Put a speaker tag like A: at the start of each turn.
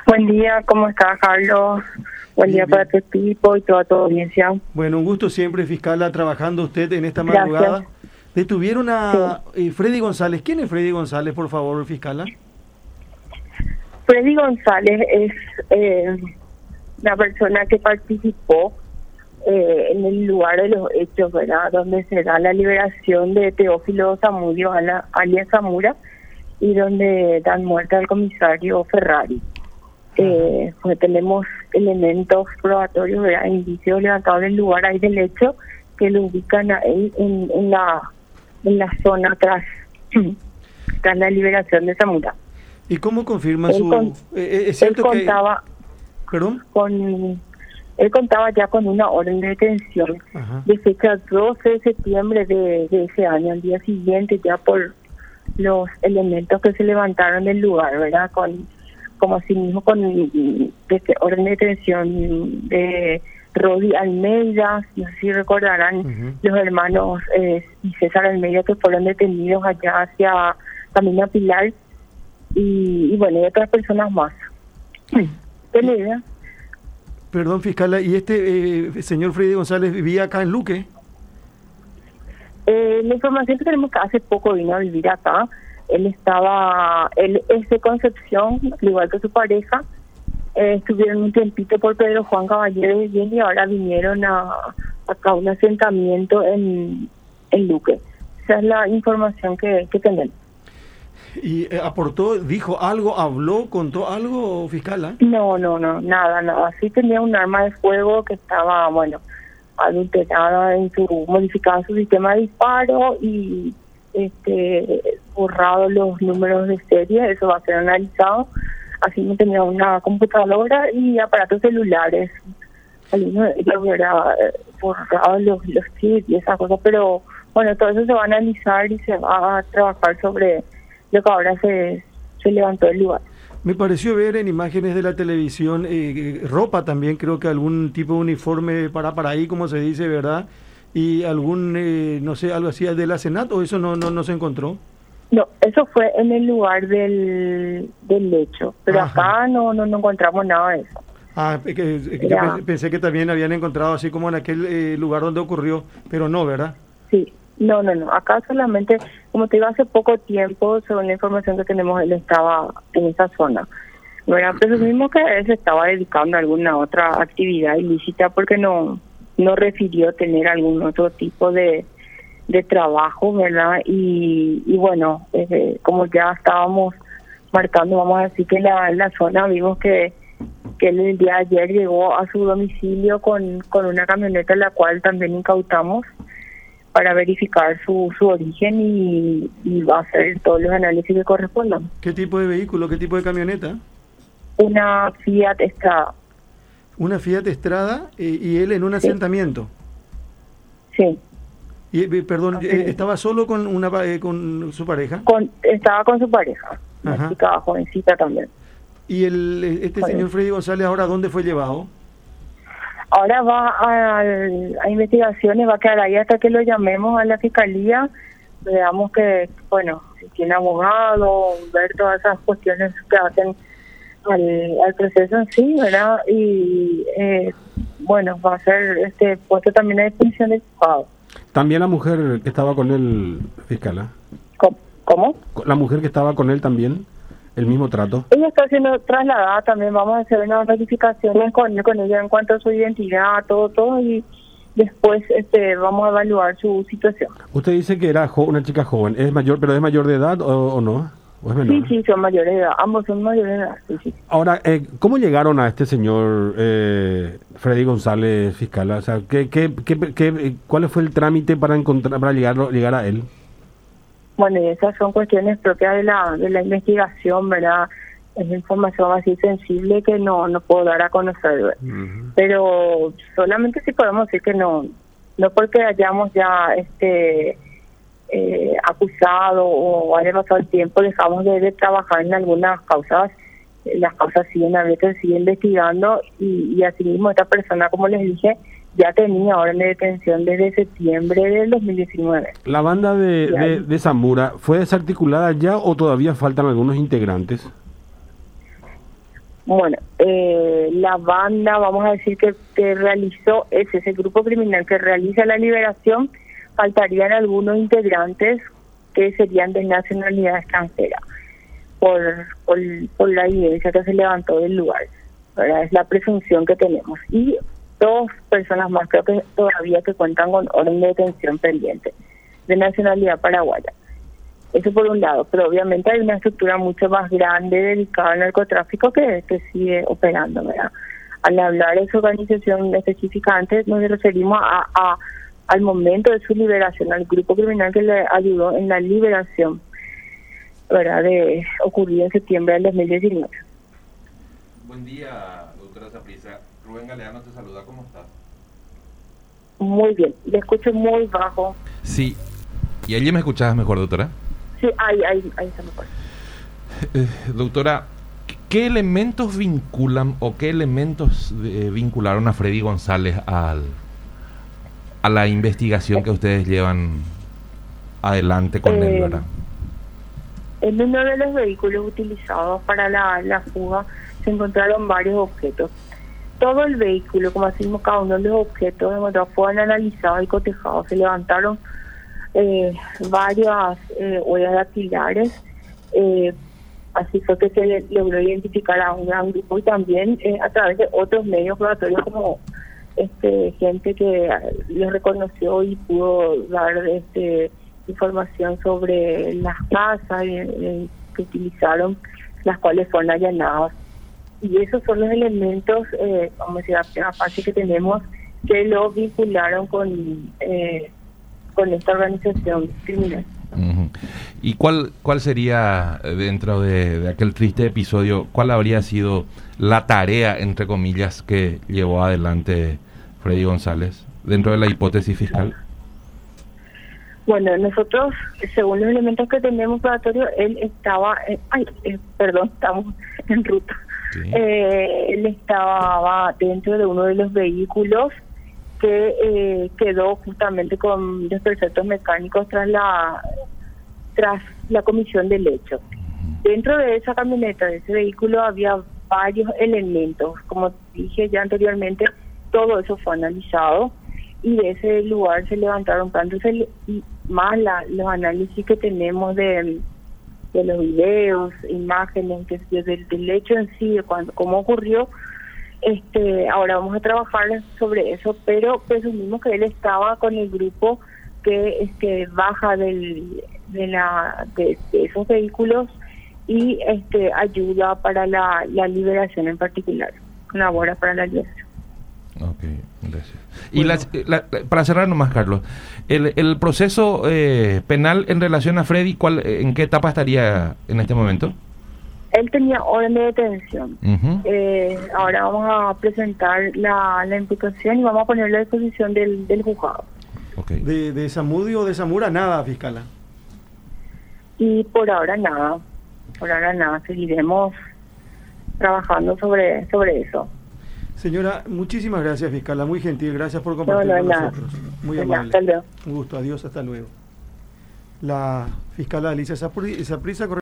A: Buen día, ¿cómo estás, Carlos? Buen día para tu equipo y toda tu audiencia.
B: Bueno, un gusto siempre, fiscala, trabajando usted en esta madrugada.
A: Gracias.
B: Detuvieron a Freddy González. ¿Quién es Freddy González, por favor, fiscala?
A: Freddy González es la persona que participó en el lugar de los hechos, ¿verdad? Donde se da la liberación de Teófilo Zamudio, alias Zamora, y donde dan muerte al comisario Ferrari. Pues tenemos elementos probatorios, ¿verdad? Indicios levantados del lugar ahí del hecho que lo ubican ahí en la zona tras la liberación de Zamora.
B: ¿Y cómo confirma es
A: él
B: cierto
A: contaba
B: que... ¿Perdón?
A: Él contaba ya con una orden de detención de fecha 12 de septiembre de ese año, al día siguiente, ya por los elementos que se levantaron del lugar, ¿verdad? Como así mismo con orden de detención de Rodi Almeida, no sé si recordarán los hermanos y César Almeida, que fueron detenidos allá hacia Camino Pilar, y bueno, y otras personas más. ¿Tiene idea?
B: Perdón, fiscala, ¿y señor Freddy González vivía acá en Luque?
A: La información que tenemos que hace poco vino a vivir acá. Él es de Concepción, al igual que su pareja. Estuvieron un tiempito por Pedro Juan Caballero y ahora vinieron acá a un asentamiento en Luque. Esa es la información que tenemos.
B: ¿Y aportó, dijo algo, habló, contó algo, fiscala?
A: No, nada. Sí tenía un arma de fuego que estaba, adulterada modificada su sistema de disparo y borrado los números de serie. Eso va a ser analizado. Así no tenía una computadora y aparatos celulares. Yo hubiera borrado los chips y esas cosas, pero bueno, todo eso se va a analizar y se va a trabajar sobre lo que ahora se levantó del lugar.
B: Me pareció ver en imágenes de la televisión ropa también, creo que algún tipo de uniforme para ahí, como se dice, ¿verdad? Y algún, no sé, algo así de la Senat, ¿o eso no se encontró?
A: No, eso fue en el lugar del hecho, pero acá no encontramos nada de eso.
B: Yo pensé que también habían encontrado así como en aquel lugar donde ocurrió, pero no, ¿verdad?
A: Sí, no, acá solamente, como te digo, hace poco tiempo, según la información que tenemos, él estaba en esa zona. ¿Verdad? Presumimos que él se estaba dedicando a alguna otra actividad ilícita porque no refirió tener algún otro tipo de trabajo, ¿verdad? Y bueno, como ya estábamos marcando, vamos a decir que la zona, vimos que él el día de ayer llegó a su domicilio con una camioneta, la cual también incautamos para verificar su origen y va a hacer todos los análisis que correspondan.
B: ¿Qué tipo de vehículo, qué tipo de camioneta?
A: Una Fiat Strada.
B: Una Fiat Strada y él en un asentamiento.
A: Sí.
B: Y, perdón, ¿estaba solo con con su pareja?
A: Estaba con su pareja, una chica jovencita también.
B: ¿Y señor Freddy González ahora dónde fue llevado?
A: Ahora va a investigaciones, va a quedar ahí hasta que lo llamemos a la fiscalía, veamos que, si tiene abogado, ver todas esas cuestiones que hacen al proceso en sí, ¿verdad? Y va a ser puesto también a disposición del juzgado.
C: También la mujer que estaba con él, fiscala.
A: ¿Cómo?
C: La mujer que estaba con él también, el mismo trato.
A: Ella está siendo trasladada, también vamos a hacer unas verificaciones con ella en cuanto a su identidad, todo, y después vamos a evaluar su situación.
C: Usted dice que era una chica joven, ¿es mayor, pero es mayor de edad o no? ¿O es menor?
A: Sí, son mayores de edad, ambos son mayores de edad, sí.
C: Ahora, ¿cómo llegaron a este señor Freddy González, fiscala? O sea, ¿cuál fue el trámite para llegar a él?
A: Bueno, y esas son cuestiones propias de la investigación, ¿verdad? Es información así sensible que no puedo dar a conocer, pero solamente sí podemos decir que no porque hayamos ya acusado o haya pasado el tiempo, dejamos de trabajar en algunas causas. Las causas siguen abiertas, siguen investigando y asimismo esta persona, como les dije, ya tenía orden de detención desde septiembre del 2019.
C: ¿La banda de Zamora fue desarticulada ya o todavía faltan algunos integrantes?
A: Bueno, la banda, vamos a decir que realizó ese grupo criminal que realiza la liberación, faltarían algunos integrantes que serían de nacionalidad extranjera por la evidencia que se levantó del lugar, ¿verdad? Es la presunción que tenemos. Y 2 personas más creo que todavía que cuentan con orden de detención pendiente de nacionalidad paraguaya. Eso por un lado, pero obviamente hay una estructura mucho más grande dedicada al narcotráfico que sigue operando, ¿verdad? Al hablar de su organización específica antes nos referimos al momento de su liberación, al grupo criminal que le ayudó en la liberación, ¿verdad? Ocurrido en septiembre del 2019.
D: Buen día, doctora Saprissa. Rubén Galeano te saluda, ¿cómo estás?
A: Muy bien, le escucho muy bajo.
D: Sí, ¿y allí me escuchabas mejor, doctora?
A: Sí, ahí está mejor.
D: Doctora, ¿qué elementos vinculan o qué elementos vincularon a Freddy González a la investigación que ustedes llevan adelante con él, verdad?
A: En uno de los vehículos utilizados para la fuga se encontraron varios objetos. Todo el vehículo, como decimos, cada uno de los objetos fueron analizados y cotejados. Se levantaron varias huellas dactilares, así fue que se logró identificar a un gran grupo y también a través de otros medios probatorios como gente que les reconoció y pudo dar información sobre las casas que utilizaron, las cuales fueron allanadas. Y esos son los elementos, vamos a decir, la primera parte que tenemos que lo vincularon con esta organización criminal.
D: Uh-huh. ¿Y cuál sería, dentro de aquel triste episodio, cuál habría sido la tarea, entre comillas, que llevó adelante Freddy González dentro de la hipótesis fiscal?
A: Bueno, nosotros, según los elementos que tenemos probatorios, él estaba, estamos en ruta. Sí. Él estaba dentro de uno de los vehículos que quedó justamente con desperfectos mecánicos tras la comisión del hecho. Dentro de esa camioneta, de ese vehículo, había varios elementos. Como dije ya anteriormente, todo eso fue analizado y de ese lugar se levantaron tantos, más los análisis que tenemos de los videos, imágenes del hecho en sí, de cómo ocurrió. Ahora vamos a trabajar sobre eso, pero presumimos que él estaba con el grupo que baja de esos vehículos y ayuda para la liberación en particular, colabora para la liberación.
D: Ok, gracias. Bueno. Y para cerrar nomás, Carlos, el proceso penal en relación a Freddy, ¿en qué etapa estaría en este momento?
A: Él tenía orden de detención. Uh-huh. Ahora vamos a presentar la imputación y vamos a ponerlo a disposición del juzgado.
B: Okay. ¿De Zamudio o de Zamora nada, fiscala?
A: Y por ahora nada. Seguiremos trabajando sobre eso.
B: Señora, muchísimas gracias, fiscala. Muy gentil. Gracias por compartir con nosotros. Muy amable.
A: Hasta luego.
B: Un gusto. Adiós. Hasta luego. La fiscala Alicia Saprissa